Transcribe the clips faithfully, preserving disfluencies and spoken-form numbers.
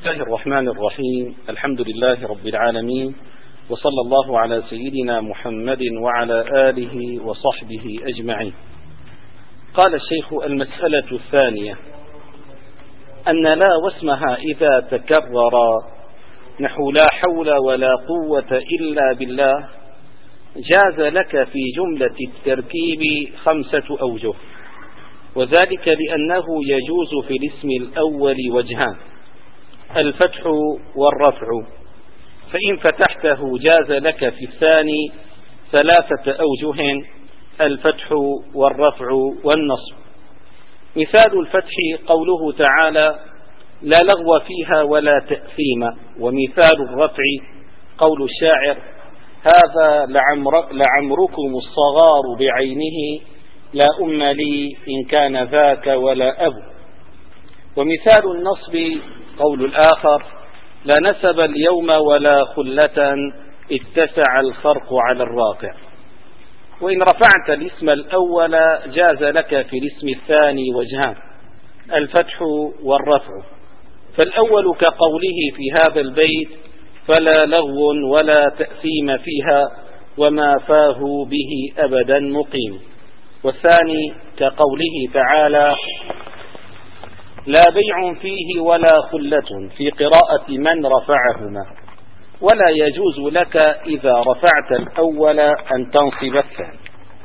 الله الرحمن الرحيم. الحمد لله رب العالمين، وصلى الله على سيدنا محمد وعلى آله وصحبه أجمعين. قال الشيخ: المسألة الثانية أن لا واسمها إذا تكرر نحو لا حول ولا قوة إلا بالله جاز لك في جملة التركيب خمسة أوجه، وذلك لأنه يجوز في الاسم الأول وجهان: الفتح والرفع، فإن فتحته جاز لك في الثاني ثلاثة أوجه: الفتح والرفع والنصب. مثال الفتح قوله تعالى: لا لغو فيها ولا تأثيم. ومثال الرفع قول الشاعر: هذا لعمر لعمركم الصغار بعينه، لا أم لي إن كان ذاك ولا أب. ومثال النصب قول الآخر: لا نسب اليوم ولا خلة اتسع الخرق على الراقع. وإن رفعت الاسم الأول جاز لك في الاسم الثاني وجهان: الفتح والرفع. فالأول كقوله في هذا البيت: فلا لغو ولا تأثيم فيها وما فاه به أبدا مقيم. والثاني كقوله تعالى: لا بيع فيه ولا خلة في قراءة من رفعهما، ولا يجوز لك إذا رفعت الأول أن تنصب الثاني.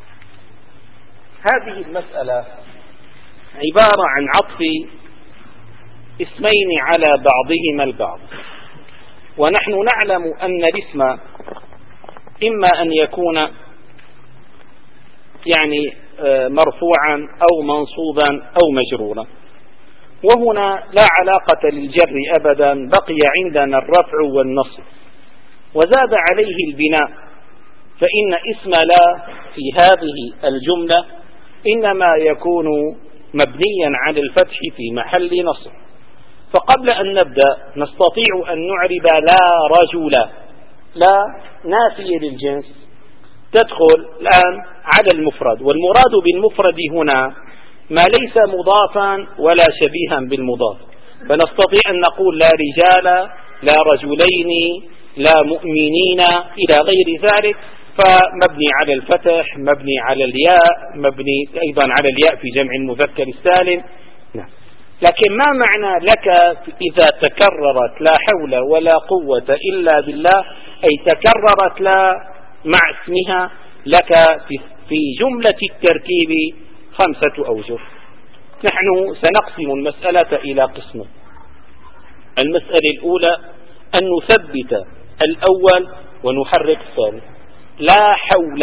هذه المسألة عبارة عن عطف اسمين على بعضهما البعض، ونحن نعلم أن الاسم إما أن يكون يعني مرفوعا أو منصوبا أو مجرورا، وهنا لا علاقة للجر أبدا، بقي عندنا الرفع والنصب، وزاد عليه البناء، فإن اسم لا في هذه الجملة إنما يكون مبنيا على الفتح في محل نصب. فقبل أن نبدأ نستطيع أن نعرب لا رجل، لا نافية للجنس، تدخل الآن على المفرد، والمراد بالمفرد هنا ما ليس مضافا ولا شبيها بالمضاف، فنستطيع أن نقول لا رجال، لا رجلين، لا مؤمنين إلى غير ذلك، فمبني على الفتح، مبني على الياء، مبني أيضا على الياء في جمع المذكر السالم. نعم. لكن ما معنى لك إذا تكررت لا حول ولا قوة إلا بالله؟ أي تكررت لا مع اسمها لك في جملة التركيب خمسة أوجه. نحن سنقسم المسألة إلى قسمين. المسألة الأولى أن نثبت الأول ونحرك الثاني. لا حول،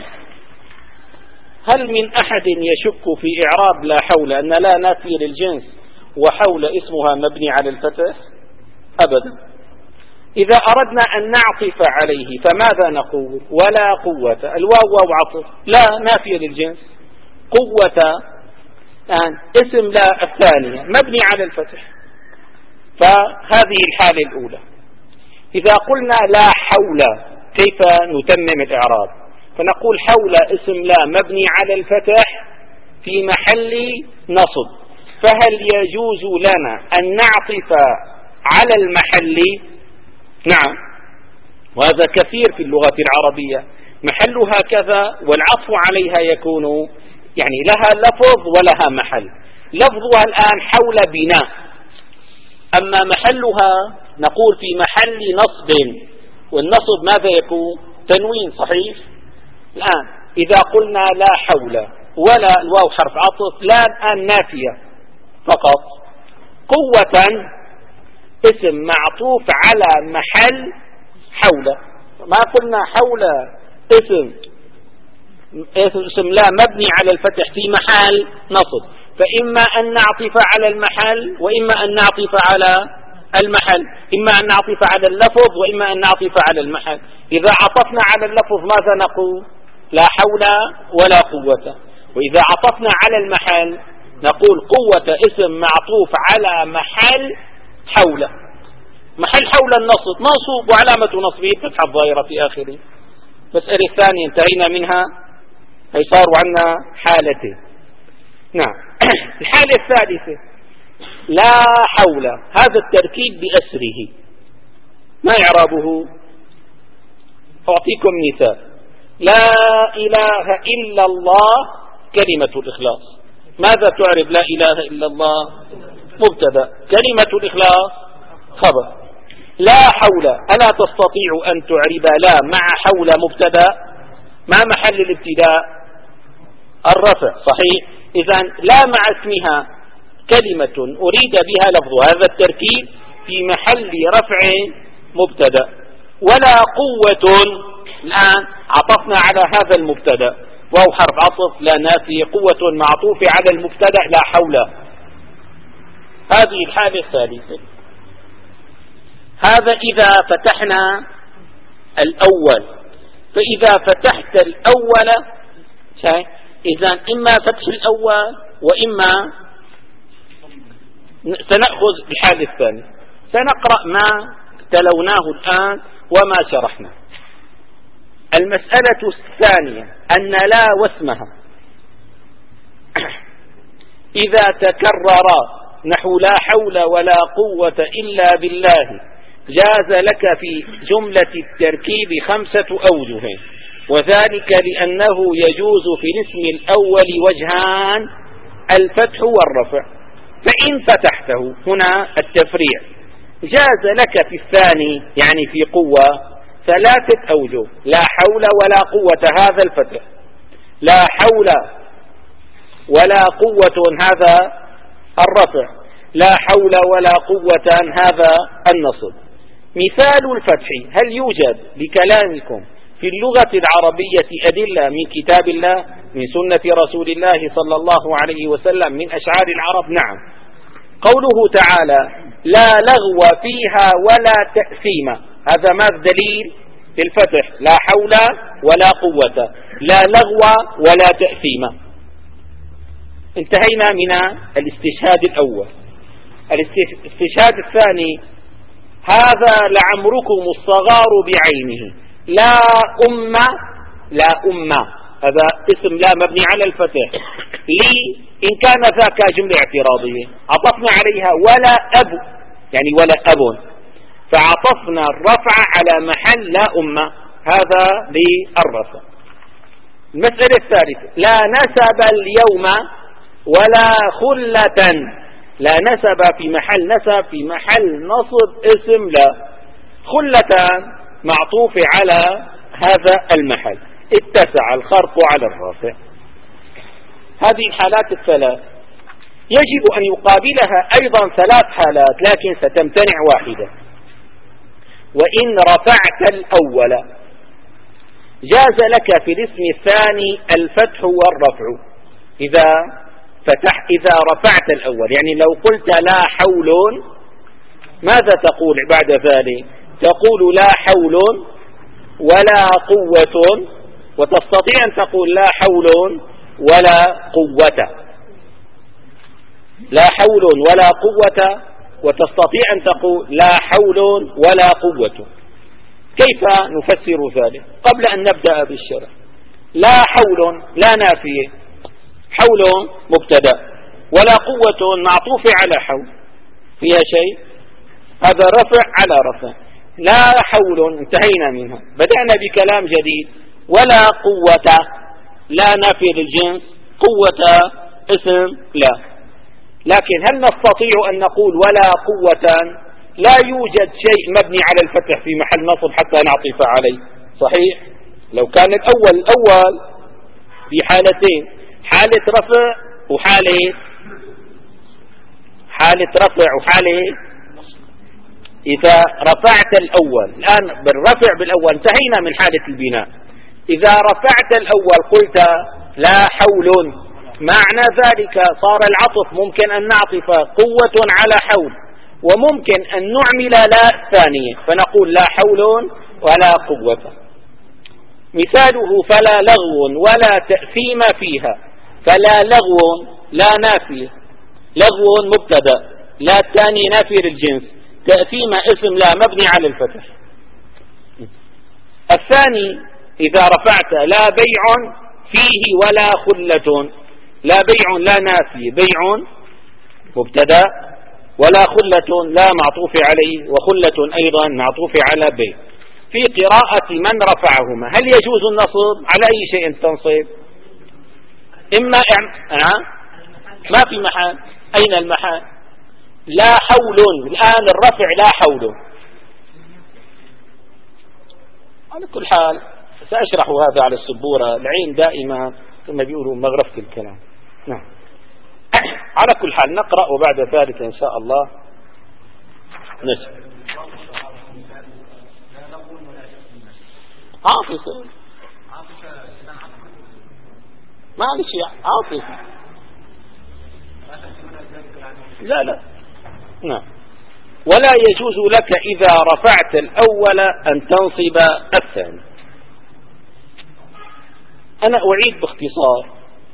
هل من أحد يشك في إعراب لا حول أن لا نافية للجنس وحول اسمها مبني على الفتح؟ أبدا. إذا أردنا أن نعطف عليه فماذا نقول؟ ولا قوة، الواو واو عطف، لا نافية للجنس، قوة الآن اسم لا الثانية مبني على الفتح. فهذه الحالة الأولى. إذا قلنا لا حول كيف نتمم الإعراب؟ فنقول حول اسم لا مبني على الفتح في محل نصب، فهل يجوز لنا أن نعطف على المحل؟ نعم، وهذا كثير في اللغة العربية، محلها كذا والعطف عليها يكون يعني لها لفظ ولها محل. لفظها الآن حول بناء، أما محلها نقول في محل نصب، والنصب ماذا يكون؟ تنوين، صحيح؟ الآن إذا قلنا لا حول ولا الواو حرف عطف، لا الآن نافية فقط، قوة اسم معطوف على محل حول، ما قلنا حول اسم اسم لا مبني على الفتح في محل نصب، فإما أن نعطف على المحل وإما أن نعطف على المحل، إما أن نعطف على اللفظ وإما أن نعطف على المحل. إذا عطفنا على اللفظ ماذا نقول؟ لا حول ولا قوة. وإذا عطفنا على المحل نقول قوة اسم معطوف على محل حول. محل حول النصب منصوب وعلامة نصبه فتحة الظاهرة في آخره. المسألة الثانية انتهينا منها، هي صاروا عنا حالتين. نعم. الحالة الثالثة لا حول، هذا التركيب بأسره ما إعرابه؟ أعطيكم مثال. لا إله إلا الله كلمة الإخلاص، ماذا تعرب لا إله إلا الله؟ مبتدأ، كلمة الإخلاص خبر. لا حول ألا تستطيع أن تعرب لا مع حول مبتدأ؟ ما محل الابتداء؟ الرفع، صحيح. إذن لا مع اسمها كلمة أريد بها لفظ، هذا التركيب في محل رفع مبتدأ. ولا قوة، الآن عطفنا على هذا المبتدأ، وهو حرف عطف لا نافي، قوة معطوف على المبتدأ لا حول. هذه الحالة الثالثة. هذا إذا فتحنا الأول. فإذا فتحت الأول، إذن إما فتح الأول وإما سنأخذ الحالة الثانية. سنقرأ ما تلوناه الآن وما شرحنا. المسألة الثانية أن لا واسمها إذا تكرر نحو لا حول ولا قوة إلا بالله جاز لك في جملة التركيب خمسة أوجه، وذلك لأنه يجوز في الاسم الأول وجهان: الفتح والرفع. فإن فتحته هنا التفريع جاز لك في الثاني يعني في قوة ثلاثة أوجه: لا حول ولا قوة هذا الفتح، لا حول ولا قوة هذا الرفع، لا حول ولا قوة هذا النصب. مثال الفتح: هل يوجد بكلامكم في اللغة العربية أدلة من كتاب الله، من سنة رسول الله صلى الله عليه وسلم، من أشعار العرب؟ نعم. قوله تعالى: لا لغو فيها ولا تأثيم، هذا ما الدليل للفتح؟ لا حول ولا قوة، لا لغو ولا تأثيم. انتهينا من الاستشهاد الأول. الاستشهاد الثاني: هذا لعمركم الصغار بعينه، لا أم، لا أم هذا اسم لا مبني على الفتح، لي إن كان ذاك جملة اعتراضية عطفنا عليها ولا أب يعني ولا أب، فعطفنا الرفع على محل لا أم، هذا بالرفع. المسألة الثالثة: لا نسب اليوم ولا خلة، لا نسب في محل نسب، في محل نصب اسم لا، خلة معطوف على هذا المحل، اتسع الخرق على الرافع. هذه الحالات الثلاث يجب أن يقابلها أيضا ثلاث حالات، لكن ستمتنع واحدة. وإن رفعت الأول جاز لك في الاسم الثاني الفتح والرفع. إذا فتح إذا رفعت الأول، يعني لو قلت لا حول، ماذا تقول بعد ذلك؟ تقول لا حول ولا قوة، وتستطيع أن تقول لا حول ولا قوة، لا حول ولا قوة، وتستطيع أن تقول لا حول ولا قوة. كيف نفسر ذلك؟ قبل أن نبدأ بالشرح، لا حول لا نافية، حول مبتدأ، ولا قوة معطوف على حول، فيها شيء؟ هذا رفع على رفع. لا حول انتهينا منها، بدأنا بكلام جديد. ولا قوة لا نافية للجنس، قوة اسم لا. لكن هل نستطيع أن نقول ولا قوة لا يوجد شيء مبني على الفتح في محل نصب حتى نعطف عليه؟ صحيح. لو كان الأول الأول في حالتين، حالة رفع وحالة حالة رفع وحالة إذا رفعت الأول، الآن بالرفع بالأول انتهينا من حالة البناء. إذا رفعت الأول قلت لا حول، معنى ذلك صار العطف ممكن أن نعطف قوة على حول، وممكن أن نعمل لا ثانية فنقول لا حول ولا قوة. مثاله: فلا لغو ولا تأثيم فيها. فلا لغو لا نافية، لغو مبتدأ، لا الثاني نافي للجنس، تأثيم اسم لا مبني على الفتح. الثاني إذا رفعت لا بيع فيه ولا خلة، لا بيع لا نافي، بيع مبتدأ ولا خلة لا معطوف عليه، وخلة أيضا معطوف على ب. في قراءة من رفعهما هل يجوز النصب؟ على أي شيء تنصب؟ إما إعم... ما في محل. أين المحل؟ لا حول. الآن الرفع لا حول. على كل حال سأشرح هذا على السبورة، العين دائما ثم بيقولوا مغرفة الكلام. نعم. على كل حال نقرأ وبعد ذلك إن شاء الله نسأل. عاطفة معلش عاطفة. لا لا نعم. ولا يجوز لك إذا رفعت الأول أن تنصب الثاني. أنا أعيد باختصار.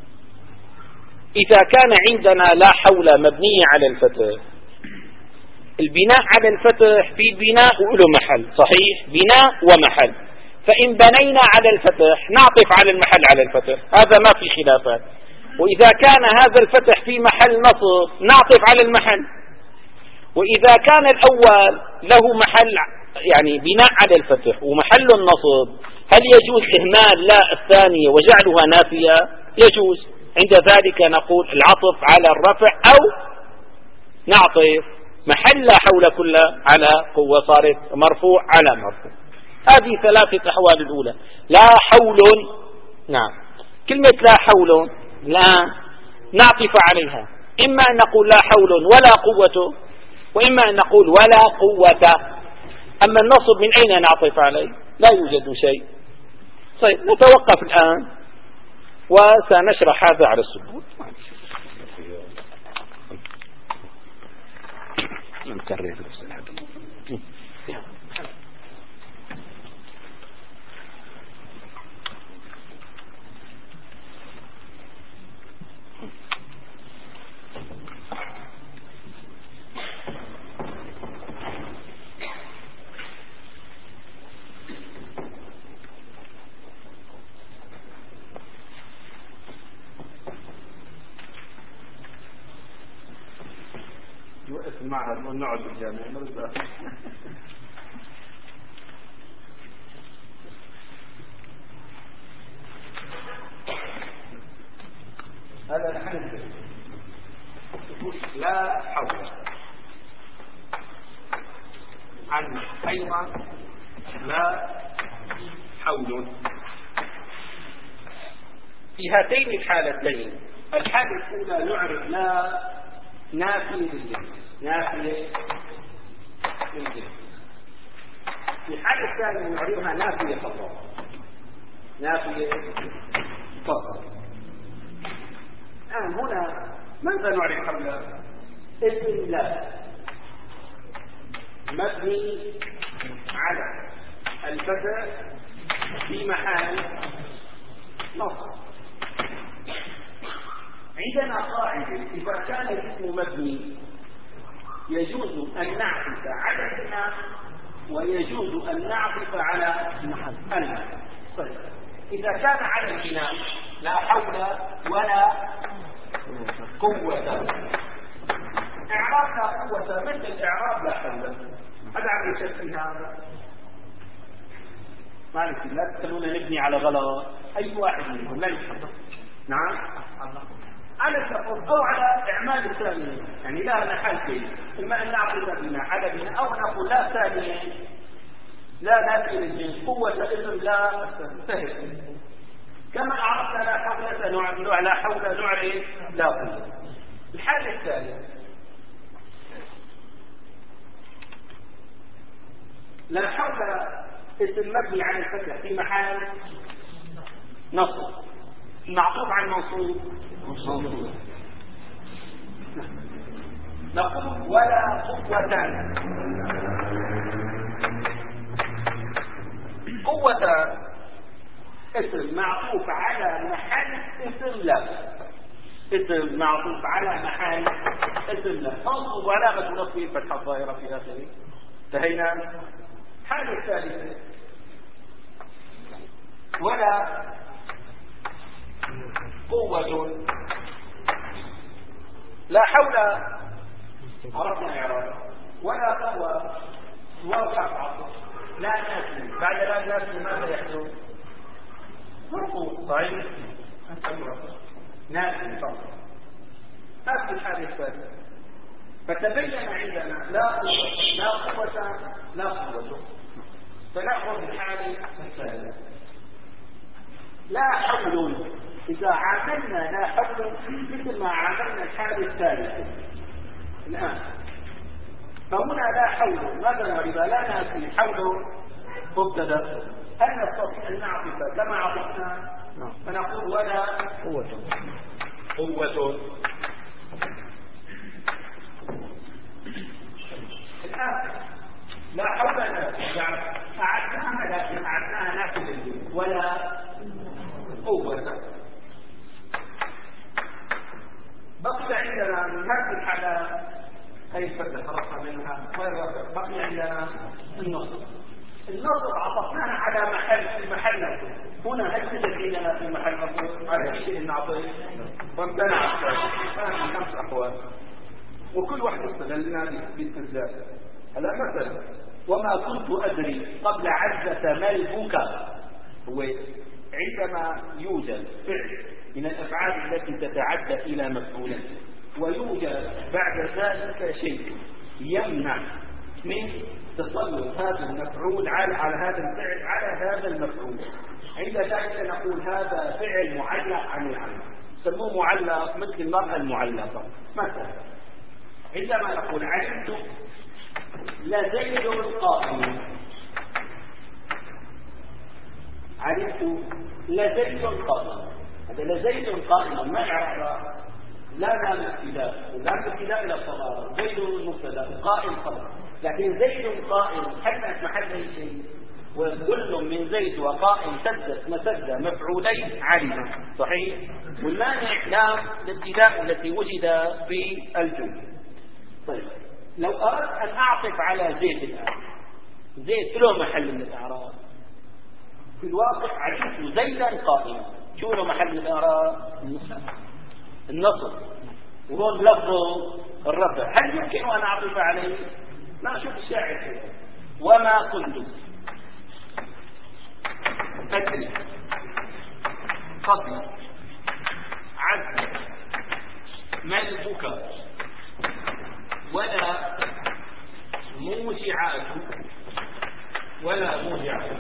إذا كان عندنا لا حول مبنية على الفتح، البناء على الفتح في بناء وله محل، صحيح؟ بناء ومحل. فإن بنينا على الفتح نعطف على المحل على الفتح، هذا ما في خلافات. وإذا كان هذا الفتح في محل نصب نعطف على المحل. وإذا كان الأول له محل يعني بناء على الفتح ومحل النصب، هل يجوز إهمال لا الثانية وجعلها نافية؟ يجوز. عند ذلك نقول العطف على الرفع أو نعطف محل لا حول كله على قوة، صارت مرفوع على مرفوع. هذه ثلاثة أحوال. الأولى لا حول، نعم، كلمة لا حول لا نعطف عليها، إما أن نقول لا حول ولا قوة، وإما أن نقول ولا قوة. أما النصب من أين نعطف عليه؟ لا يوجد شيء. طيب نتوقف الآن وسنشرح هذا على السبوت. نكرر يوقف المعهد ونقعد بالجامعة نرجع. هذا نحن لا حول عن أيضا لا حول. في هاتين الحالتين، الحالة الأولى نعرف لا نافية للجنس، نافية للجنس. في الحالة الثانية نعرفها نافية فقط، نافية فقط. الآن هنا ماذا نعرف قبل؟ اسم لا مبني على الفتح في محل نصب. عندنا قاعدة إذا كان الاسم مبني يجوز أن نعطف على البناء ويجوز أن نعطف على المحل. طيب إذا كان على البناء لا حول ولا قوة، إعراب لا قوة مثل إعراب لا حول. هذا عم يشكل هذا مالك لا تخلونا نبني على غلط. أي واحد منهم لا يتحدث. نعم على التفضل أو على إعمال الثانية، يعني لا محل فيه. إما أن نعطي بنا على بنا أو نقول لا ثانية لا نافية للجنس، قوة اسم لا سهل. كما عرفنا لا حول نوع لا حول نعرف لا قوة. الحالة الثانية لا حول اسم مبني على الفتح في محل نصب، معطوف عن منصوب منصوب. نقول ولا قوة. قوة اسم معطوف على محل اسم لا، اسم معطوف على محل اسم لا، تنصب وعلامة نصبه الفتحة الظاهرة في آخره. انتهينا. الحالة الثالثة ولا قوة لا حول عرفنا إعرابه. ولا هو واقع عصر لا ناس بعد لا ناس ماذا يحدث؟ مرفوع ضعيف ناس فقط. هذه الحالة الثالثة. فتبين عندنا لا قوة لا قوة لا قوة. فنأخذ الحالة الثالثة لا حول. إذا عاملنا لا حول مثل ما عاملنا الحالة الثالثة الآن، فهنا لا حول ماذا نريد؟ لا نأتي حول مبتدا. هل نستطيع أن نعطف كما عطفنا فنقول ولا قوة قوة. الآن لا حول أعدناها لكن أعدناها نافذة ولا قوة. بقي عندنا من هذه الحالة كيف تترقى منها بقي عندنا النصب. النصب عطفناها على محل في محل نصب. هنا هل تجد عندنا في محل نصب على شيء نعطيه وامتنع الثاني خمس أحوال وكل واحد استغلنا باستنزال. هلا مثلا وما كنت أدري قبل عزة ما البكاء هو عندما يوجد فعل من الأفعال التي تتعدى إلى مفعولين ويوجد بعد ذلك شيء يمنع من تسلط هذا المفعول على على هذا الفعل على هذا المفعول. عند ذلك نقول هذا فعل معلق عن العمل سموه معلق مثل المرأة المعلقة. مثلا عندما نقول علمت لزيد قائم، علمت لزيد قائم، هذا لزيد قائم ما يعرف لا نام ابتداء ولا ابتداء الى الصلاه. زيد المبتدا قائم خبر، لكن زيد قائم حدث محل اي شيء وكل من زيد وقائم سدت مسد مفعولين علما صحيح. والمانع لام الابتداء التي وجد في الجمله. طيب لو اردت ان اعطف على زيد الان، زيد له محل من الاعراب في الواقع علمت زيدا قائما شو له محل من الاعراب؟ النصب وهون لفظه الرفع. هل يمكن ان اعطف عليه؟ لا. شوف الشاعر كده وما كنت أدري قبل عز ما البكاء ولا موجعات ولا موجعات.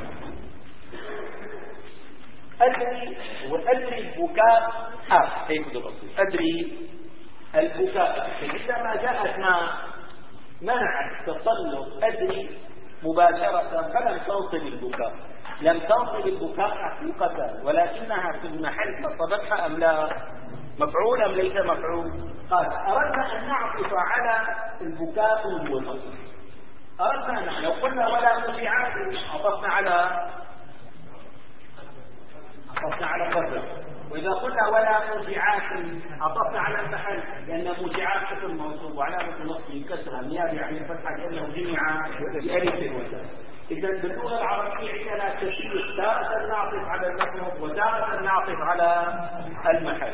أدري وأدري البكاء حاف هيك بالأصل. أدري البكاء عندما جاءت ما منعت تسلط أدري مباشرة فلم تنصب البكاء، لم تنصب البكاء حقيقة ولكنها في المحل نصبتها أم لا؟ مفعول أم ليس مفعول؟ قال أردنا أن نعطف على البكاء هو الأصل. أردنا أن لو قلنا ولا موجعات عطفنا على عطفنا على الفرد، وإذا قلنا ولا موجعات عطفنا على المحل لأن موجعات اسم موصوف وعلامة نصبه كسرها نيابة عن الفتحة لأنه جمع بألف وتاء. إذا باللغة العربية عندنا تشريح تارة نعطف على المفعول وتارة نعطف على المحل.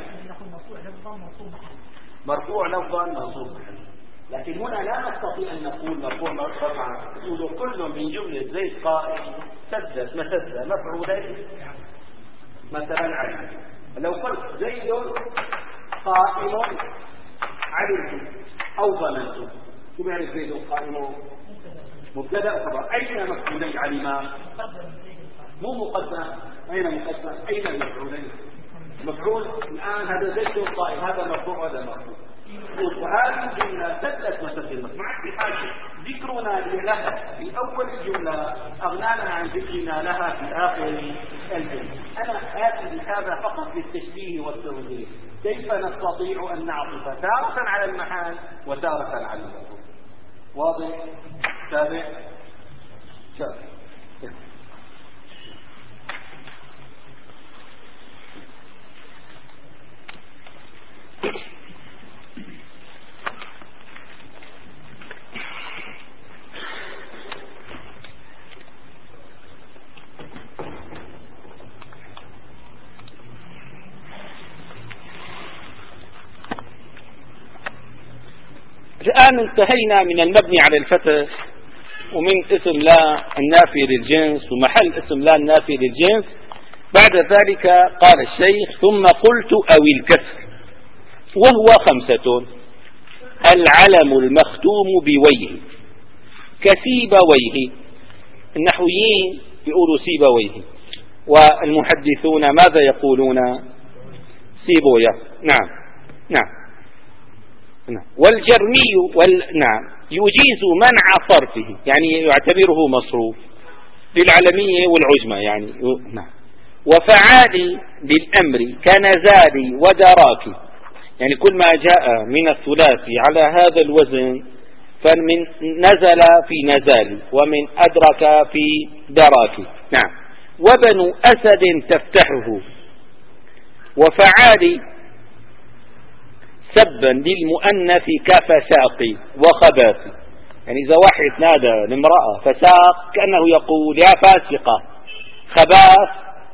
مرفوع لفظا منصوب محل. لكن هنا لا نستطيع أن نقول مرفوع مرفوعا، نقول كل من جملة زيد قائم سدت مسد مفعولين مثلا علم. لو قلت زيد قائم علمت أو ظننت شو يعني زيد قائم؟ مبتدا خبر. أين مفعولين علما؟ مو مقدم. أين مقدم؟ أين المفعولين؟ مفعول الآن هذا زيد قائم هذا مرفوع وهذا مرفوع. وهذه الجملة سدت مسد المسمع في حاجة ذكرنا لها في أول الجملة أغنانا عن ذكرنا لها في آخر الجملة. أنا آتي بهذا فقط للتشبيه والتوضيح كيف نستطيع أن نعطف تارة على المحال وتارة على المفعول. واضح؟ تابع؟ شاف الآن انتهينا من المبني على الفتح ومن اسم لا النافي للجنس ومحل اسم لا النافي للجنس. بعد ذلك قال الشيخ: ثم قلت أو الكسر، وهو خمسة: العلم المختوم بويه كسيبويه. النحويين يقولوا سيبويه، والمحدثون ماذا يقولون؟ سيبويه. نعم نعم نعم. والجرمي وال... نعم يجيز منع صرفه، يعني يعتبره مصروف للعلمية والعجمة يعني. نعم. وفعالي للأمر كنزالي ودراكي، يعني كل ما جاء من الثلاثي على هذا الوزن فمن نزل في نزالي ومن أدرك في دراكي. نعم. وبنو أسد تفتحه. وفعالي سبا للمؤنث كفساقي وخباثي، يعني إذا واحد نادى لامرأة فساق كأنه يقول يا فاسقة، خباث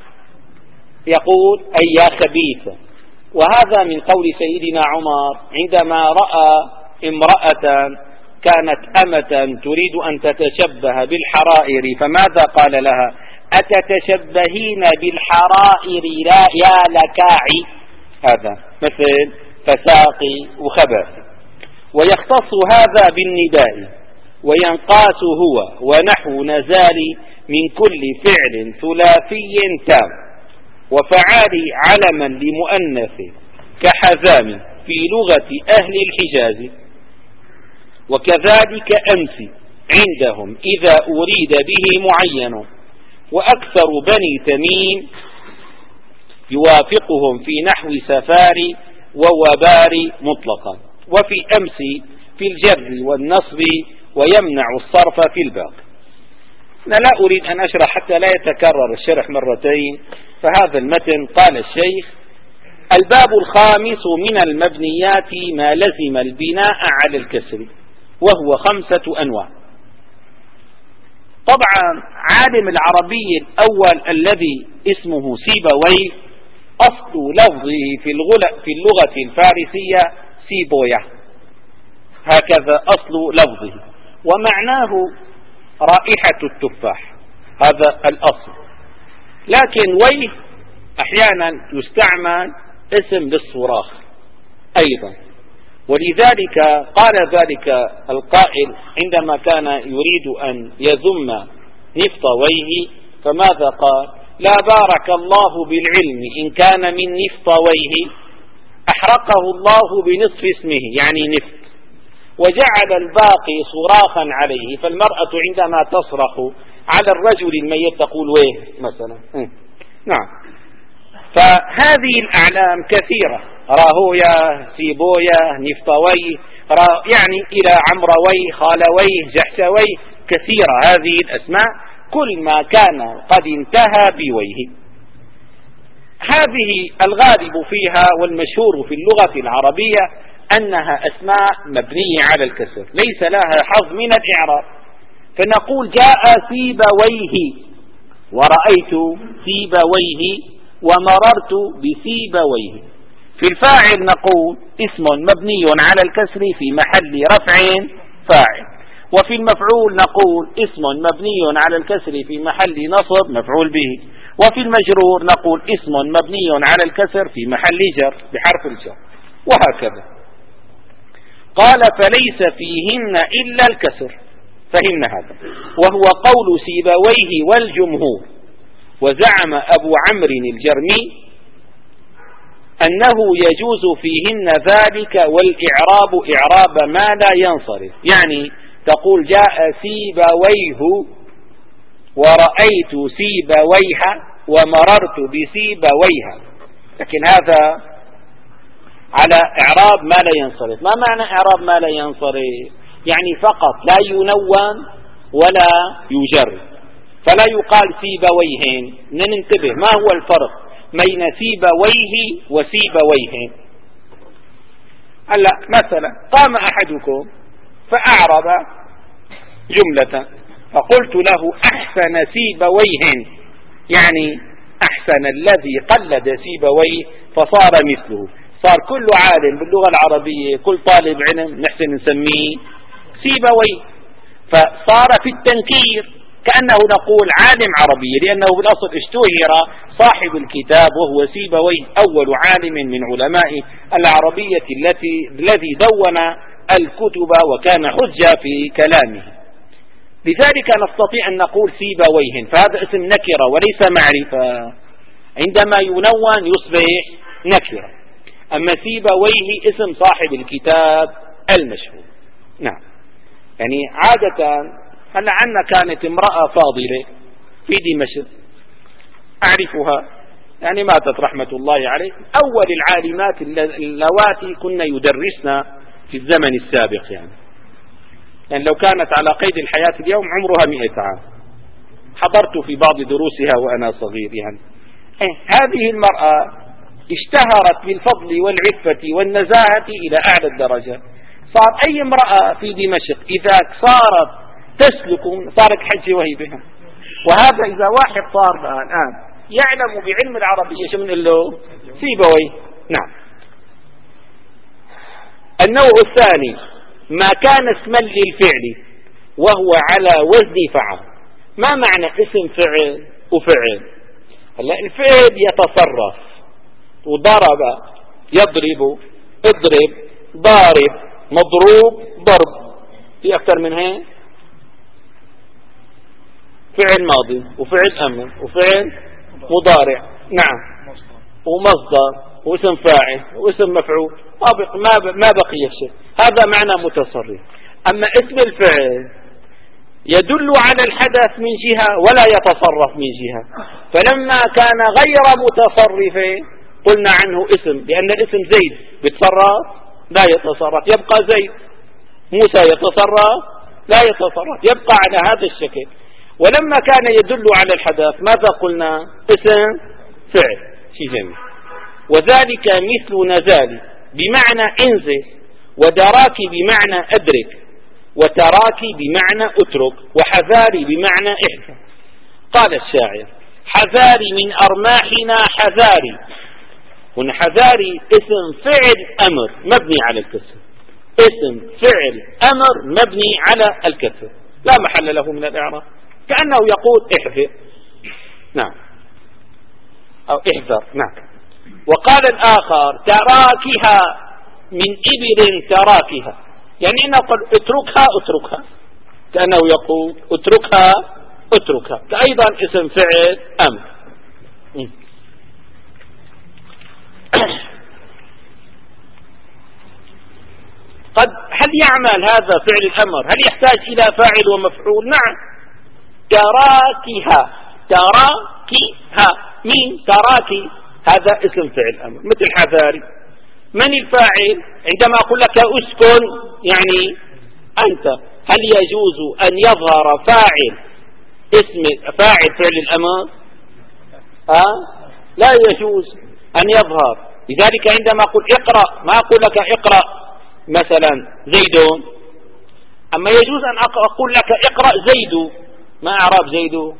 يقول أي يا خبيثة. وهذا من قول سيدنا عمر عندما رأى امرأة كانت أمة تريد أن تتشبه بالحرائر، فماذا قال لها؟ أتتشبهين بالحرائر لا يا لكاعي. هذا مثل فساقي وخباثي. ويختص هذا بالنداء وينقاس هو ونحو نزال من كل فعل ثلاثي تام. وفعالي علما لمؤنث كحزام في لغة أهل الحجاز. وكذلك أمس عندهم إذا أريد به معين. وأكثر بني تميم يوافقهم في نحو سفاري ووبار مطلقا. وفي أمس في الجر والنصب ويمنع الصرف في الباقي. أنا لا أريد أن أشرح حتى لا يتكرر الشرح مرتين، فهذا المتن. قال الشيخ: الباب الخامس من المبنيات ما لزم البناء على الكسر، وهو خمسة أنواع. طبعا عالم العربي الأول الذي اسمه سيبويه أصل لفظه في اللغة الفارسية سيبويه، هكذا أصل لفظه، ومعناه رائحة التفاح، هذا الأصل. لكن ويه أحيانا يستعمل اسم للصراخ أيضا، ولذلك قال ذلك القائل عندما كان يريد أن يذم نفط ويه، فماذا قال؟ لا بارك الله بالعلم إن كان من نفط ويه أحرقه الله بنصف اسمه، يعني نفط، وجعل الباقي صراخا عليه. فالمرأة عندما تصرخ على الرجل الميت تقول ويه مثلا. نعم. فهذه الأعلام كثيرة: راهوية، سيبوية، نفطوي، يعني إلى عمروي، خالوي، جحشوي، كثيرة هذه الأسماء، كل ما كان قد انتهى بويه. هذه الغالب فيها والمشهور في اللغة العربية أنها أسماء مبنية على الكسر، ليس لها حظ من الإعراب. فنقول جاء سيبويه، ورأيت سيبويه، ومررت بسيبويه. في الفاعل نقول اسم مبني على الكسر في محل رفع فاعل. وفي المفعول نقول اسم مبني على الكسر في محل نصب مفعول به. وفي المجرور نقول اسم مبني على الكسر في محل جر بحرف الجر، وهكذا. قال: فليس فيهن إلا الكسر. فهمنا هذا، وهو قول سيبويه والجمهور. وزعم أبو عمرو الجرمي أنه يجوز فيهن ذلك والإعراب إعراب ما لا ينصرف، يعني تقول جاء سيبويه ورأيت سيبويها ومررت بسيبويها، لكن هذا على إعراب ما لا ينصرف. ما معنى إعراب ما لا ينصرف؟ يعني فقط لا ينون ولا يجر، فلا يقال سيبويهن. ننتبه ما هو الفرق بين سيبويه وسيبويهن. هلا مثلا قام أحدكم فأعرب جملة فقلت له أحسن سيبويهن، يعني أحسن الذي قلد سيبويه فصار مثله. صار كل عالم باللغة العربية، كل طالب علم نحسن نسميه سيبويه. فصار في التنكير كأنه نقول عالم عربي، لأنه بالأصل اشتهر صاحب الكتاب وهو سيبويه أول عالم من علماء العربية التي الذي دون الكتب وكان حجة في كلامه. لذلك نستطيع أن نقول سيبويه، فهذا اسم نكرة وليس معرفة، عندما ينون يصبح نكرة. أما سيبويه اسم صاحب الكتاب المشهور. نعم. يعني عادة هلا عنا كانت امرأة فاضلة في دمشق أعرفها، يعني ماتت رحمة الله عليه، أول العالمات اللواتي كنا يدرسنا في الزمن السابق، يعني يعني لو كانت على قيد الحياة اليوم عمرها مئة عام. حضرت في بعض دروسها وأنا صغير. يعني إيه هذه المرأة اشتهرت بالفضل والعفة والنزاهة إلى أعلى الدرجة. صار أي امرأة في دمشق إذا صارت تسلك صارت حج وهي بها. وهذا إذا واحد صار الآن يعلم بعلم العربية شو من له سيبويه. نعم. النوع الثاني ما كان اسما للفعل وهو على وزن فعل. ما معنى اسم فعل وفعل؟ هلا الفعل يتصرف، وضرب يضرب، اضرب، ضارب، مضروب، ضرب. في أكثر من هيك؟ فعل ماضي وفعل أمر وفعل مضارع. نعم. ومصدر واسم فاعل واسم مفعول، ما ما بقي شيء. هذا معنى متصرف. أما اسم الفعل يدل على الحدث من جهة ولا يتصرف من جهة. فلما كان غير متصرف قلنا عنه اسم، لأن الاسم زيد بيتصرف لا يتصرف، يبقى زيد. موسى يتصرف لا يتصرف، يبقى على هذا الشكل. ولما كان يدل على الحدث ماذا قلنا؟ اسم فعل. شيء جميل. وذلك مثل نزال بمعنى انزل، ودراك بمعنى أدرك، وتراك بمعنى أترك، وحذاري بمعنى احذر. قال الشاعر: حذاري من أرماحنا حذاري. هنا حذاري اسم فعل أمر مبني على الكسر، اسم فعل أمر مبني على الكسر لا محل له من الإعراب، كأنه يقول احذر. نعم. أو احذر. نعم. وقال الآخر: تراكها من إبل تراكها، يعني إنه قل اتركها اتركها، كأنه يقول اتركها اتركها، كأيضا اسم فعل أمر. قد هل يعمل هذا فعل الأمر؟ هل يحتاج إلى فاعل ومفعول؟ نعم. تراكها، تراكها من تراكي، هذا اسم فعل أمر. مثل حذاري. من الفاعل؟ عندما أقول لك اسكن يعني أنت، هل يجوز أن يظهر فاعل اسم فاعل فعل الأمر؟ ها؟ لا يجوز أن يظهر. لذلك عندما أقول اقرأ ما أقول لك اقرأ مثلا زيد، أما يجوز أن أقول لك اقرأ زيد. ما أعراب زيد؟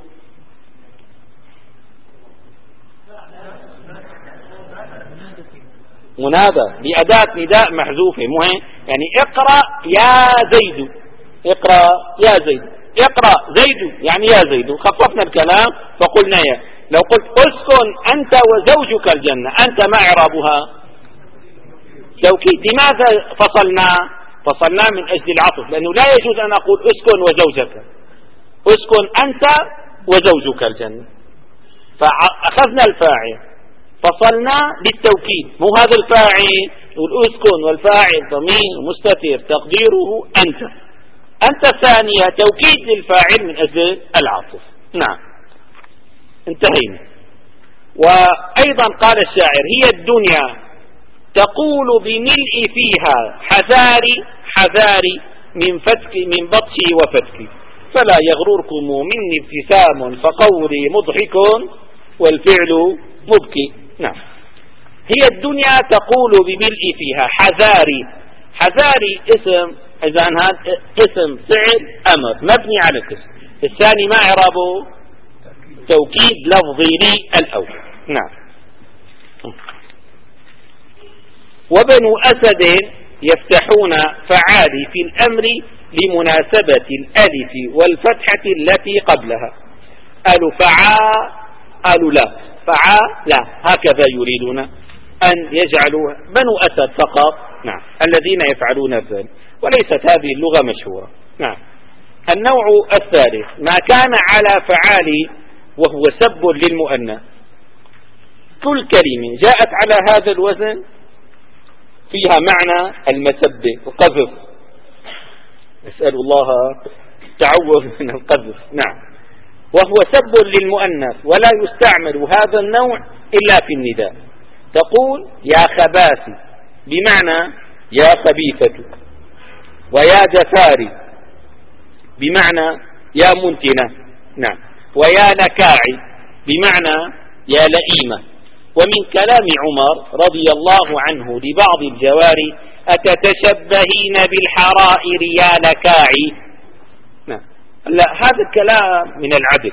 منادى بأداة نداء محذوفة، مهم يعني اقرأ يا زيد، اقرأ يا زيد، اقرأ زيد يعني يا زيد. خففنا الكلام فقلنا يا. لو قلت اسكن أنت وزوجك الجنة، أنت ما إعرابها؟ توكيد. لماذا فصلنا؟ فصلنا من أجل العطف، لأنه لا يجوز أن أقول اسكن وزوجك، اسكن أنت وزوجك الجنة، فأخذنا الفاعل فصلنا للتوكيد. مو هذا الفاعل والاسكن والفاعل ضمير مستتر تقديره أنت، أنت الثانية توكيد للفاعل من أجل العطف. نعم. انتهينا. وأيضا قال الشاعر: هي الدنيا تقول بملء فيها حذاري حذاري من فتك من بطشي وفتكي، فلا يغرركم مني ابتسام فقولي مضحك والفعل مبكي. نعم. هي الدنيا تقول بملء فيها حذاري. حذاري اسم، إذا هذا اسم فعل أمر مبني على الكسر. الثاني ما إعرابه؟ توكيد لفظي لي الأول. نعم. وبنو أسد يفتحون فعالي في الأمر لمناسبة الألف والفتحة التي قبلها. قالوا فعا، قالوا لا فعا لا، هكذا يريدون أن يجعلوا بنو أسد فقط نعم الذين يفعلون ذلك، وليست هذه اللغة مشهورة. نعم. النوع الثالث ما كان على فعال وهو سب للمؤنث. كل كلمة جاءت على هذا الوزن فيها معنى المسبة القذف، نسأل الله تعوذ من القذف. نعم. وهو سب للمؤنث ولا يستعمل هذا النوع إلا في النداء. تقول يا خباثي بمعنى يا خبيثة، ويا جفاري بمعنى يا منتنة. نعم. ويا لكاعي بمعنى يا لئيمة. ومن كلام عمر رضي الله عنه لبعض الجواري أتتشبهين بالحرائر يا لكاعي. نعم. لا، هذا الكلام من العدل،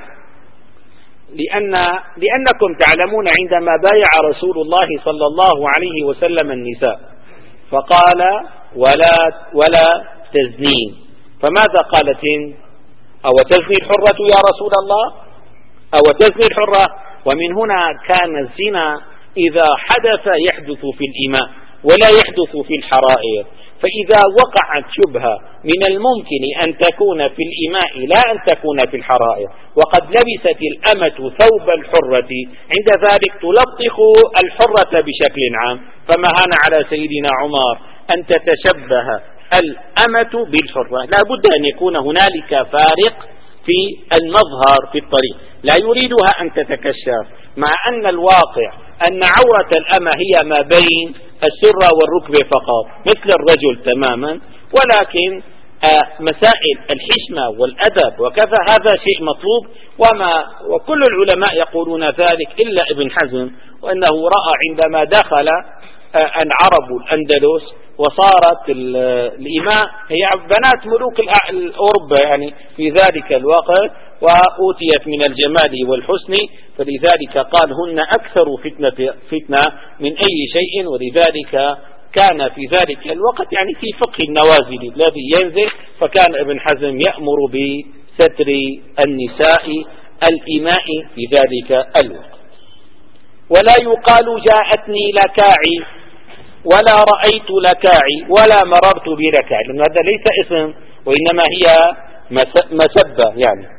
لأن لأنكم تعلمون عندما بايع رسول الله صلى الله عليه وسلم النساء فقال ولا ولا تزنين، فماذا قالت؟ أو تزني الحرة يا رسول الله، أو تزني الحرة. ومن هنا كان الزنا إذا حدث يحدث في الإماء ولا يحدث في الحرائر، فإذا وقعت شبهة من الممكن أن تكون في الإماء لا أن تكون في الحرائر، وقد لبست الأمة ثوب الحرة، عند ذلك تلطخ الحرة بشكل عام. فما هان على سيدنا عمر أن تتشبه الأمة بالحرة، لا بد أن يكون هنالك فارق في المظهر في الطريق، لا يريدها أن تتكشف، مع أن الواقع أن عورة الأمة هي ما بين السرة والركبة فقط مثل الرجل تماما، ولكن مسائل الحشمة والأدب وكذا هذا شيء مطلوب، وما وكل العلماء يقولون ذلك إلا ابن حزم، وأنه رأى عندما دخل أن عرب الأندلس وصارت الإماء هي بنات ملوك أوروبا يعني في ذلك الوقت، وأوتيت من الجمال والحسن، فلذلك قال هن أكثر فتنة, فتنة من أي شيء. ولذلك كان في ذلك الوقت يعني في فقه النوازل الذي ينزل، فكان ابن حزم يأمر بستر النساء الإماء في ذلك الوقت. ولا يقال جاءتني لكاعي ولا رأيت لكاعي ولا مررت بلكاعي، لأن هذا ليس اسم وإنما هي مسبة يعني.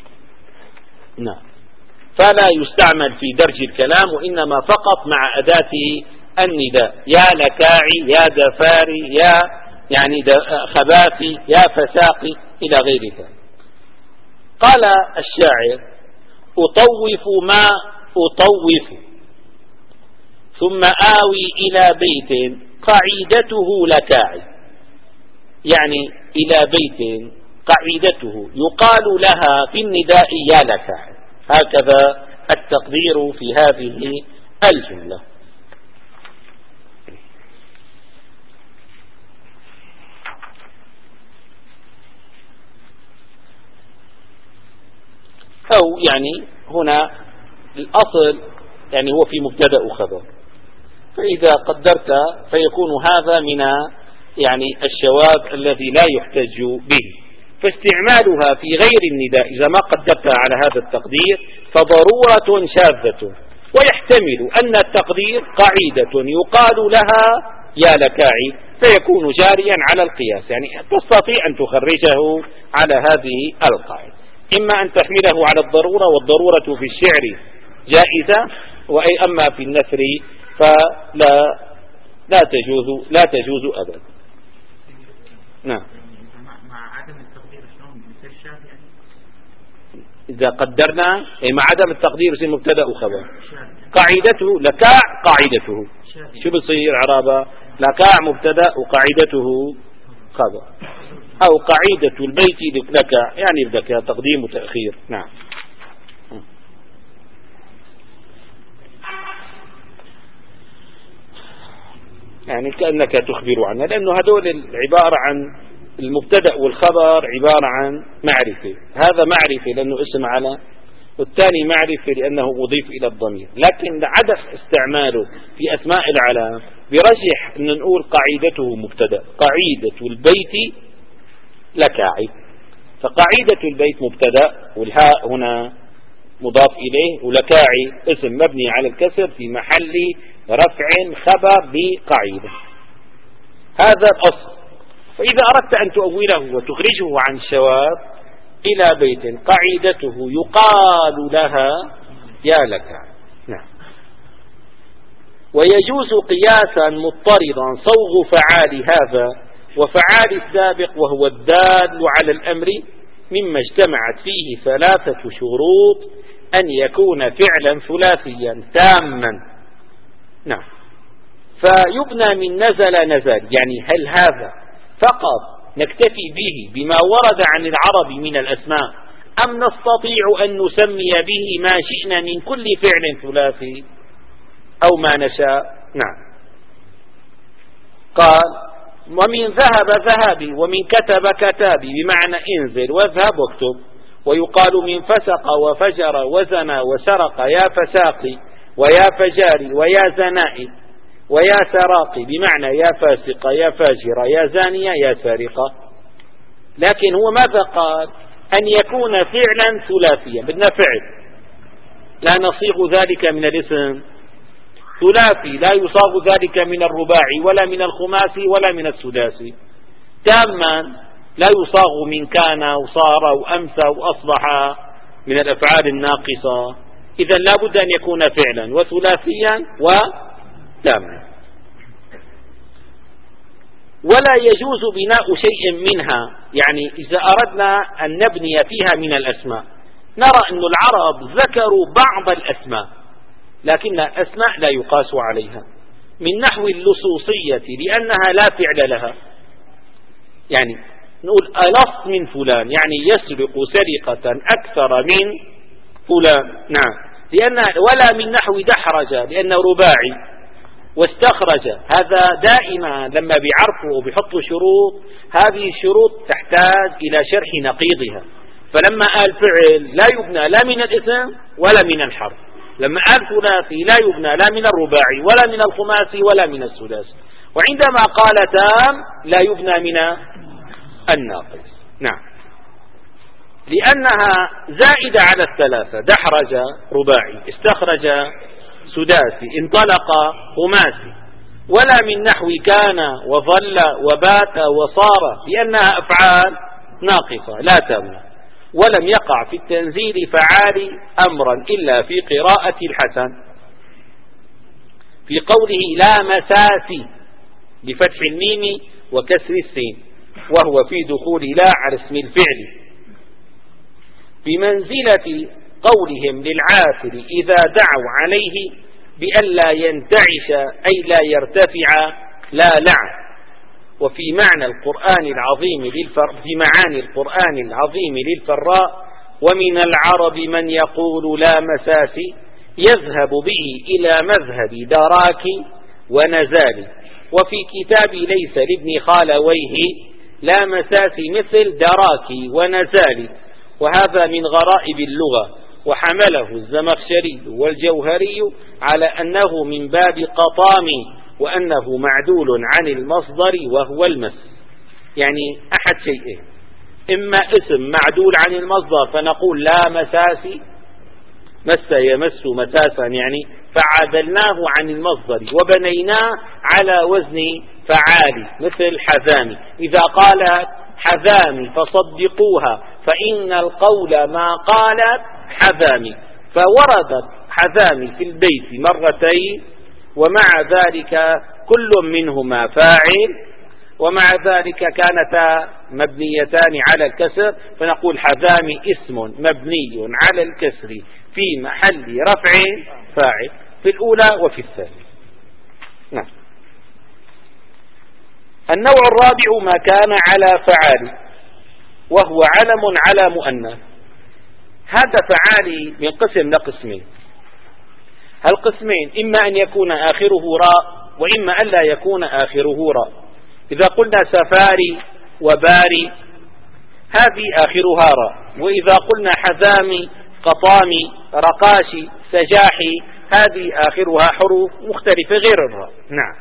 نعم. فلا يستعمل في درج الكلام، وإنما فقط مع أداة النداء، يا لكاعي يا دفاري يا يعني خباثي يا فساقي إلى غير ذلك. قال الشاعر أطوف ما أطوف ثم آوي إلى بيت قعيدته لكاعي، يعني إلى بيت قعيدته يقال لها في النداء يا لكاعي، هكذا التقدير في هذه الجملة. أو يعني هنا الأصل يعني هو في مبتدأ وخبر، فإذا قدرت فيكون هذا من يعني الشواذ الذي لا يحتج به، فاستعمالها في غير النداء إذا ما قدرتها على هذا التقدير فضرورة شاذة، ويحتمل أن التقدير قاعدة يقال لها يا لكاعي فيكون جاريا على القياس، يعني تستطيع أن تخرجه على هذه القاعدة، إما أن تحمله على الضرورة، والضرورة في الشعر جائزة، وأي أما في النثر فلا لا تجوز لا تجوز أبدا. نعم. مع عدم التقدير شلون بيصير شاذ يعني؟ إذا قدرنا أي مع عدم التقدير يصير مبتدأ وخبر. قاعدته لكاع قاعدته شو بصير عرابة؟ لكاع مبتدأ وقاعدته خبر، أو قاعدة البيت لكاع يعني لكاع تقديم وتأخير. نعم. يعني كأنك تخبر عنها، لأنه هذول العبارة عن المبتدأ والخبر عبارة عن معرفة، هذا معرفة لأنه اسم على والثاني معرفة لأنه مضيف إلى الضمير. لكن عدم استعماله في أسماء العلام برجح أن نقول قاعدته مبتدأ. قاعدة البيت لكاعي، فقاعدة البيت مبتدأ والهاء هنا مضاف إليه، ولكاعي اسم مبني على الكسر في محل رفع خبر بقاعدة. هذا الأصل. فإذا أردت أن تؤوله وتخرجه عن الشواذ إلى بيت قاعدته يقال لها يا لكاعي. نعم. ويجوز قياسا مضطردا صوغ فعال هذا وفعال السابق وهو الدال على الأمر مما اجتمعت فيه ثلاثة شروط: أن يكون فعلا ثلاثيا تاما. نعم. فيبنى من نزل نزل، يعني هل هذا فقط نكتفي به بما ورد عن العرب من الأسماء، أم نستطيع أن نسمي به ما شئنا من كل فعل ثلاثي أو ما نشاء؟ نعم. قال: ومن ذهب ذهبي ومن كتب كتابي، بمعنى انزل واذهب واكتب. ويقال من فسق وفجر وزنى وسرق يا فساقي ويا فجاري ويا زنائي ويا سراقي، بمعنى يا فاسق يا فاجر يا زانية يا سارقة. لكن هو ماذا قال؟ أن يكون فعلا ثلاثيا، بدنا فعل لا نصيغ ذلك من الاسم، ثلاثي لا يصاغ ذلك من الرباعي ولا من الخماسي ولا من السداسي، تاما لا يصاغ من كان وصار وأمسى وأصبح من الأفعال الناقصة. إذن لا بد أن يكون فعلا وثلاثيا وتاما. ولا يجوز بناء شيء منها، يعني إذا أردنا أن نبني فيها من الأسماء، نرى أن العرب ذكروا بعض الأسماء لكن الأسماء لا يقاس عليها، من نحو اللصوصية لأنها لا فعل لها، يعني نقول ألص من فلان يعني يسرق سرقة أكثر من فلان. نعم. لأن ولا من نحو دحرج لأنه رباعي، واستخرج هذا دائما لما بيعرفوا وبيحطوا شروط، هذه الشروط تحتاج إلى شرح نقيضها. فلما قال فعل لا يبنى لا من الاسم ولا من الحرف، لما قال ثلاثي لا يبنى لا من الرباعي ولا من الخماسي ولا من السداسي، وعندما قال تام لا يبنى من الناقص. نعم. لأنها زائدة على الثلاثة، دحرج رباعي، استخرج سداسي، انطلق خماسي. ولا من نحو كان وظل وبات وصار لأنها أفعال ناقصة لا تام. ولم يقع في التنزيل فعال أمرا إلا في قراءة الحسن في قوله لا مساسي بفتح الميم وكسر السين، وهو في دخول لا على اسم الفعل، بمنزلة قولهم للعافر إذا دعوا عليه بألا ينتعش أي لا يرتفع لا لعن. وفي معنى القرآن العظيم للفر في معاني القرآن العظيم للفراء: ومن العرب من يقول لا مساسي يذهب به إلى مذهب دراك ونزال. وفي كتاب ليس لابن خالويه لا مساسي مثل دراك ونزال. وهذا من غرائب اللغة، وحمله الزمخشري والجوهري على أنه من باب قطام، وأنه معدول عن المصدر وهو المس، يعني أحد شيئين: إما اسم معدول عن المصدر فنقول لا مساسي، مس يمس مساسا يعني، فعدلناه عن المصدر وبنيناه على وزن فعالي مثل حذامي. إذا قالت حذامي فصدقوها فإن القول ما قالت حذامي، فوردت حذامي في البيت مرتين، ومع ذلك كل منهما فاعل، ومع ذلك كانتا مبنيتان على الكسر، فنقول حذامي اسم مبني على الكسر في محل رفع فاعل في الأولى وفي الثانية. نعم. النوع الرابع ما كان على فعال، وهو علم على مؤنث. هذا فعالي من قسم لقسمين. القسمين إما أن يكون آخره راء وإما أن لا يكون آخره راء. إذا قلنا سفاري وباري هذه آخرها راء، وإذا قلنا حذامي قطامي، رقاشي، سجاحي، هذه آخرها حروف مختلفة غير الراء. نعم.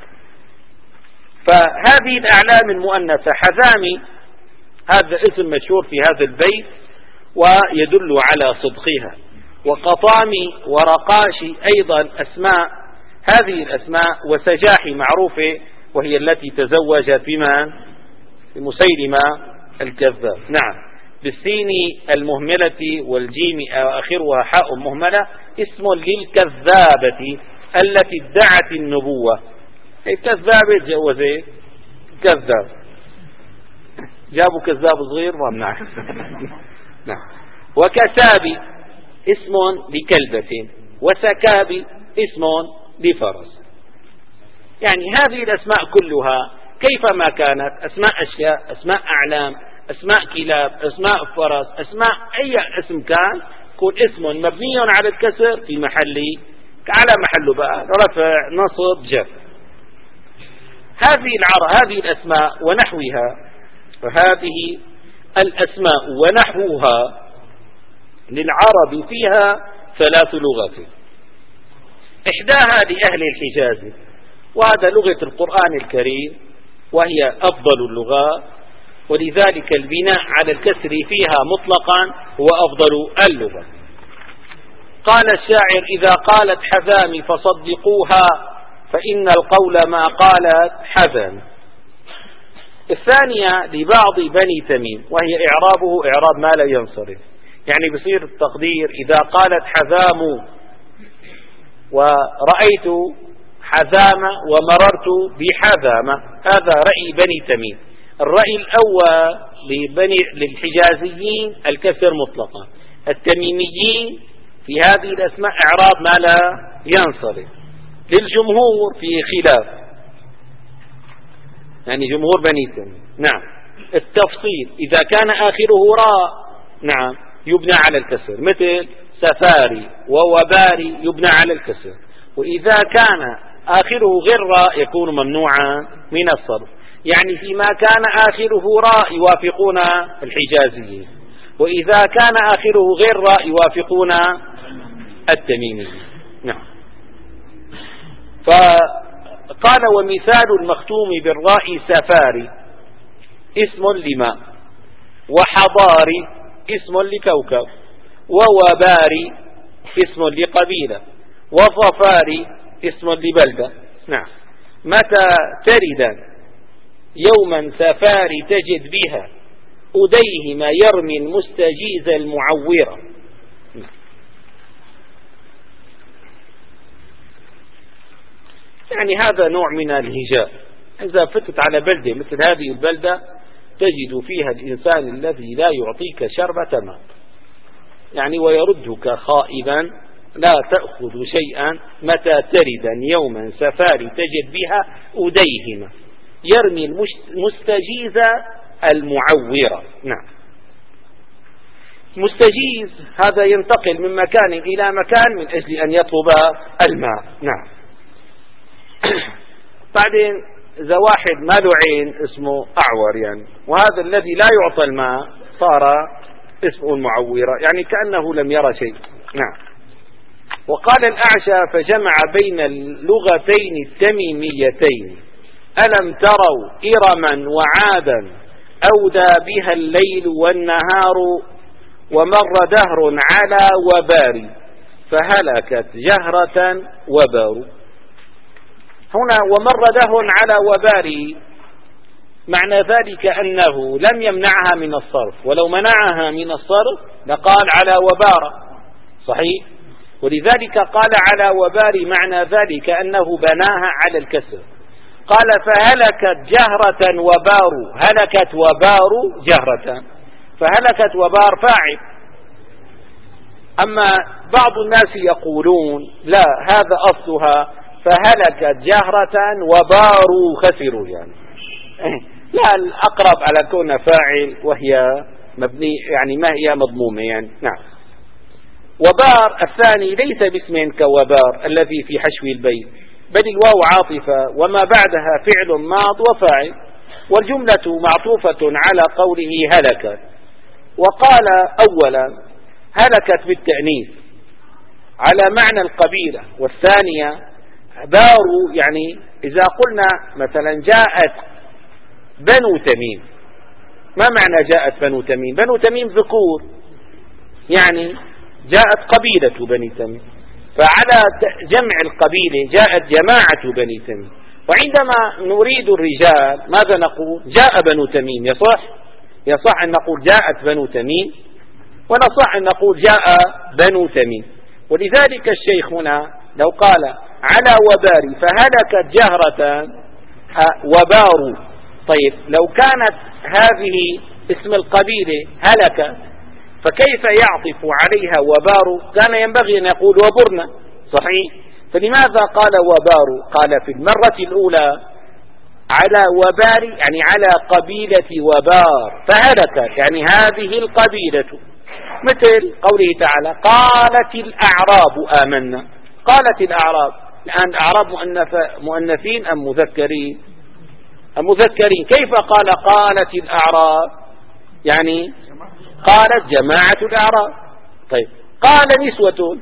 فهذه الأعلام المؤنثة حذامي هذا اسم مشهور في هذا البيت ويدل على صدقها، وقطامي ورقاشي أيضا أسماء، هذه الأسماء، وسجاحي معروفة وهي التي تزوجت بمن؟ بمسيلمة الكذاب. نعم. بالسين المهملة والجيم آخرها حاء مهملة اسم للكذابة التي ادعت النبوة. الكذابة تجوزت كذاب، جابوا كذاب صغير ما بنعرف. نعم. وكسابي اسم لكلبة، وسكابي اسم لفرس. يعني هذه الأسماء كلها كيفما كانت أسماء أشياء، أسماء أعلام، أسماء كلاب، أسماء فرس، أسماء أي اسم كان، يكون اسم مبني على الكسر في محل على محله بقى رفع نصب جر. هذه العرب هذه الأسماء ونحوها، وهذه الأسماء ونحوها للعرب فيها ثلاث لغات، إحداها لأهل الحجاز وهذا لغة القرآن الكريم وهي أفضل اللغات، ولذلك البناء على الكسر فيها مطلقا هو أفضل اللغة. قال الشاعر: إذا قالت حذامي فصدقوها فإن القول ما قالت حذام. الثانية لبعض بني تميم وهي إعرابه إعراب ما لا ينصرف، يعني بصير التقدير إذا قالت حذام ورأيت حذام ومررت بحذامة، هذا رأي بني تميم. الرأي الأول لبني للحجازيين الكسر مطلقا، التميميين في هذه الأسماء إعراب ما لا ينصرف. للجمهور في خلاف، يعني جمهور بني تميم. نعم. التفصيل إذا كان آخره راء نعم يبنى على الكسر، مثل سفاري ووباري يبنى على الكسر، وإذا كان آخره غير راء يكون ممنوعا من الصرف. يعني فيما كان آخره راء يوافقون الحجازيين، وإذا كان آخره غير راء يوافقون التميميين. نعم. فقال: ومثال المختوم بالراء سفاري اسم لماء، وحضاري اسم لكوكب، ووباري اسم لقبيلة، وظفاري اسم لبلدة. نعم. متى ترد يوما سفاري تجد بها أديه ما يرمي المستجيز المعورة. يعني هذا نوع من الهجاء. إذا فتت على بلدة مثل هذه البلدة تجد فيها الإنسان الذي لا يعطيك شربة ماء، يعني ويردك خائبا لا تأخذ شيئا. متى تردا يوما سفاري تجد بها أديهما يرمي المستجيز المعورة. نعم. مستجيز هذا ينتقل من مكان إلى مكان من أجل أن يطلب الماء. نعم. بعدين إذا واحد ما له عين اسمه أعور، يعني وهذا الذي لا يعطى الماء صار اسمه المعورة، يعني كأنه لم يرى شيء. نعم. وقال الأعشى: فجمع بين اللغتين التميميتين ألم تروا إرما وعادا أودى بها الليل والنهار ومر دهر على وبار فهلكت جهرة وبار. هنا ومر دهر على وبار معنى ذلك أنه لم يمنعها من الصرف، ولو منعها من الصرف لقال على وبار، صحيح؟ ولذلك قال على وبار معنى ذلك أنه بناها على الكسر. قال فهلكت جهرة وبار، هلكت وبار جهرة، فهلكت وبار فاعل. أما بعض الناس يقولون لا، هذا أصلها فهلكت جهرة وبار خسروا، يعني لا، الأقرب على كون فاعل وهي مبني، يعني ما هي مضمومة يعني. نعم. وبار الثاني ليس باسم كوبار الذي في حشو البيت، بل الواو عاطفة وما بعدها فعل ماض وفاعل، والجملة معطوفة على قوله هلك. وقال أولا: هلكت بالتأنيث على معنى القبيلة. والثانية باروا، يعني إذا قلنا مثلا جاءت بنو تميم، ما معنى جاءت بنو تميم؟ بنو تميم ذكور، يعني جاءت قبيلة بني تميم، فعلى جمع القبيلة جاءت جماعة بني تميم. وعندما نريد الرجال ماذا نقول؟ جاء بنو تميم. يصح يصح أن نقول جاءت بنو تميم، ونصح أن نقول جاء بنو تميم. ولذلك الشيخ هنا لو قال على وباري فهلكت جهرة وباروا، طيب لو كانت هذه اسم القبيلة هلكت فكيف يعطف عليها وباروا؟ كان ينبغي أن يقول وبرنا، صحيح؟ فلماذا قال وباروا؟ قال في المرة الأولى على وباري يعني على قبيلة وبار، فهلكت يعني هذه القبيلة، مثل قوله تعالى قالت الأعراب آمنا. قالت الأعراب، الآن الأعراب مؤنثين أم مذكرين؟ المذكرين. كيف قال قالت الأعراب؟ يعني قالت جماعة الأعراب. طيب قال نسوة،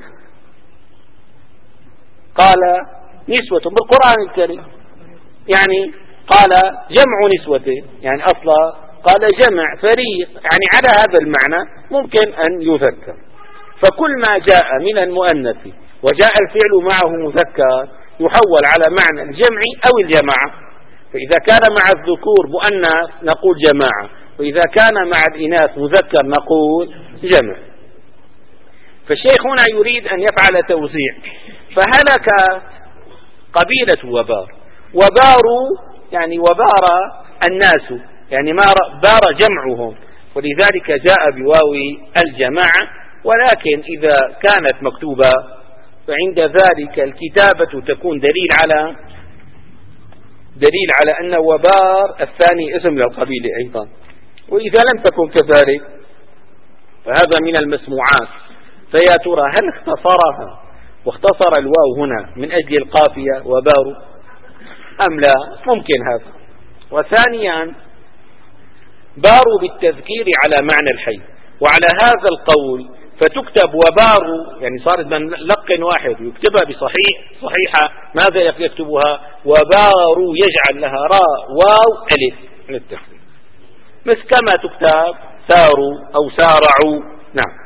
قال نسوة بالقرآن الكريم، يعني قال جمع نسوة، يعني أصلا قال جمع فريق، يعني على هذا المعنى ممكن أن يذكر. فكل ما جاء من المؤنث وجاء الفعل معه مذكر يحول على معنى الجمع أو الجماعة. فإذا كان مع الذكور مؤنث نقول جماعة، وإذا كان مع الإناث مذكر نقول جمع. فالشيخ هنا يريد أن يفعل توزيع، فهلك قبيلة وبار، وباروا يعني وبار الناس، يعني ما بار جمعهم، ولذلك جاء بواو الجماعة. ولكن إذا كانت مكتوبة فعند ذلك الكتابة تكون دليل على دليل على أن وبار الثاني اسم للقبيلة أيضا. وإذا لم تكن كذلك فهذا من المسموعات. فيا ترى هل اختصرها واختصر الواو هنا من أجل القافية وبار أم لا؟ ممكن هذا. وثانيا باروا بالتذكير على معنى الحي، وعلى هذا القول فتكتب وباروا، يعني صارت من لق واحد يكتبها بصحيح صحيحة، ماذا يكتبها؟ وباروا يجعل لها راء واو ألف للتخفيف، مثل كما تكتب ساروا أو سارعوا. نعم.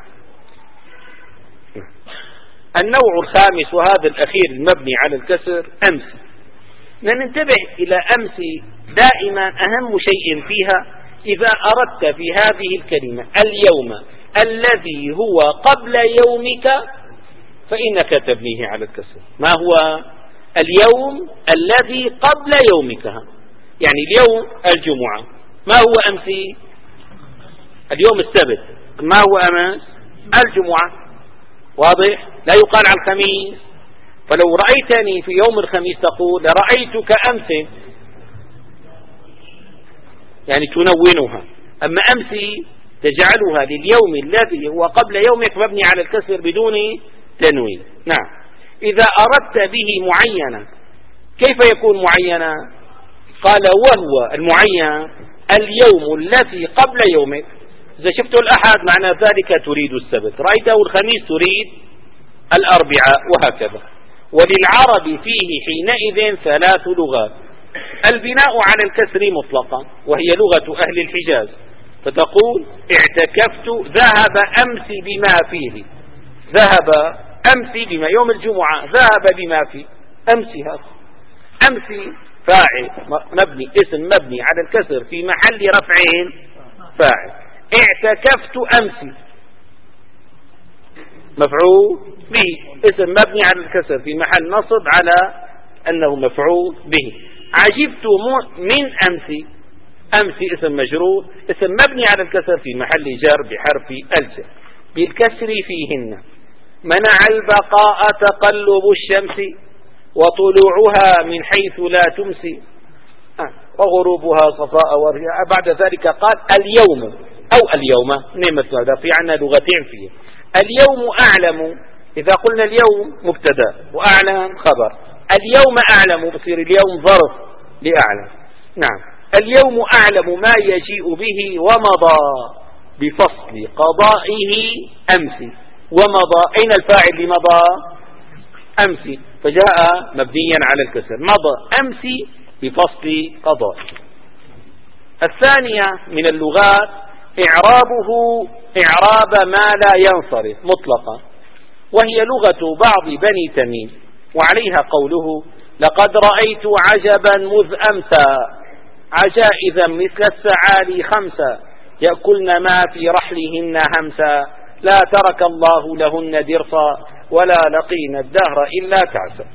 النوع الخامس وهذا الأخير المبني على الكسر أمسي. ننتبه إلى أمسي دائما، أهم شيء فيها إذا أردت في هذه الكلمة اليوم الذي هو قبل يومك فإنك تبنيه على الكسر. ما هو اليوم الذي قبل يومك؟ يعني اليوم الجمعة، ما هو أمسي؟ اليوم السبت، ما هو أمس؟ الجمعة. واضح؟ لا يقال على الخميس. فلو رأيتني في يوم الخميس تقول رأيتك أمس، يعني تنونها. أما أمسي تجعلها لليوم الذي هو قبل يومك مبني على الكسر بدون تنوين. نعم. إذا أردت به معينا كيف يكون معينا؟ قال وهو المعين اليوم الذي قبل يومك. إذا شفت الأحد معنى ذلك تريد السبت، رأيته الخميس تريد الأربعاء، وهكذا. وللعرب فيه حينئذ ثلاث لغات: البناء على الكسر مطلقا وهي لغة أهل الحجاز، فتقول اعتكفت ذهب أمس بما فيه، ذهب أمس بما، يوم الجمعة ذهب بما فيه، أمس هذا أمس فاعل مبني، اسم مبني على الكسر في محل رفع فاعل. اعتكفت أمس مفعول به، اسم مبني على الكسر في محل نصب على أنه مفعول به. عجبت من أمس، أمس اسم مجرور، اسم مبني على الكسر في محل جر بحرف الجر بالكسر فيهن. منع البقاء تقلب الشمس وطلوعها من حيث لا تمسي آه. وغروبها صفاء ورياء. بعد ذلك قال اليوم أو اليوم نعمة، هذا في عنا لغتين فيه. اليوم أعلم، إذا قلنا اليوم مبتدا وأعلم خبر، اليوم أعلم بصير اليوم ظرف لأعلم. نعم. اليوم أعلم ما يجيء به ومضى، بفصل قضائه أمس ومضى. أين الفاعل لمضى؟ أمس، فجاء مبنيا على الكسر. مضى أمس بفصل قضائه. الثانية من اللغات إعرابه إعراب ما لا ينصرف مطلقا، وهي لغة بعض بني تميم، وعليها قوله لقد رأيت عجبا مذ أمسى عجائزا مثل السعالي خمسة يأكلن ما في رحلهن همسا لا ترك الله لهن درصا ولا لقين الدهر إلا تعسا.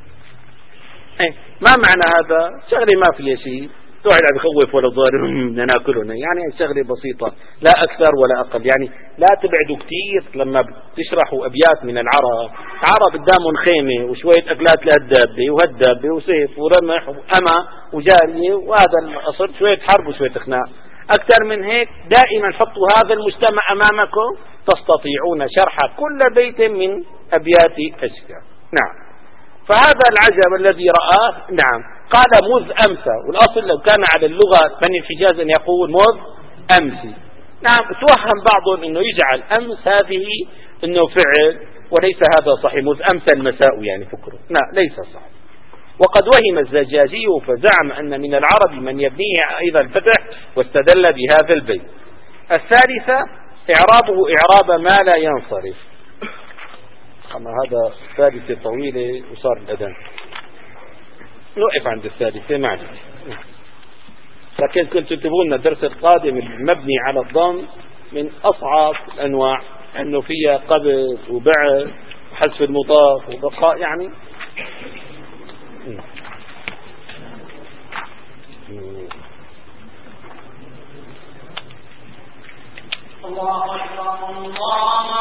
ما معنى هذا؟ شغلة ما فيها شيء، توعد عم يخوف ولا ضارر بدنا ناكلهم، يعني شغلة بسيطة لا أكثر ولا أقل. يعني لا تبعدوا كتير لما بتشرحوا أبيات من العرب. العرب قدامهم خيمة وشوية أكلات لهالدابة وهالدابة وسيف ورمح وأما وجارية، وهذا الأصل شوية حرب وشوية خناق. أكثر من هيك دائما حطوا هذا المجتمع أمامكم تستطيعون شرح كل بيت من أبيات أشكال. نعم. فهذا العجب الذي رآه نعم قال مذ أمسى، والأصل لو كان على اللغة بني الحجاز أن يقول مذ أمسي. نعم توهم بعضهم أنه يجعل أمس هذه أنه فعل، وليس هذا صحيح. مذ أمسى المساء يعني فكره، لا ليس صحيح. وقد وهم الزجاجي فزعم أن من العرب من يبنيه أيضا الفتح واستدل بهذا البيت. الثالثة إعرابه إعراب ما لا ينصرف. أما هذا الثالثة طويلة وصار الأذان، نوقف عند الثالثة معلش. لكن كنت تبغون الدرس القادم المبني على الضم من أصعب الأنواع، أنه فيها قبض وبعث وحذف المضاف وبقاء يعني. الله أكبر الله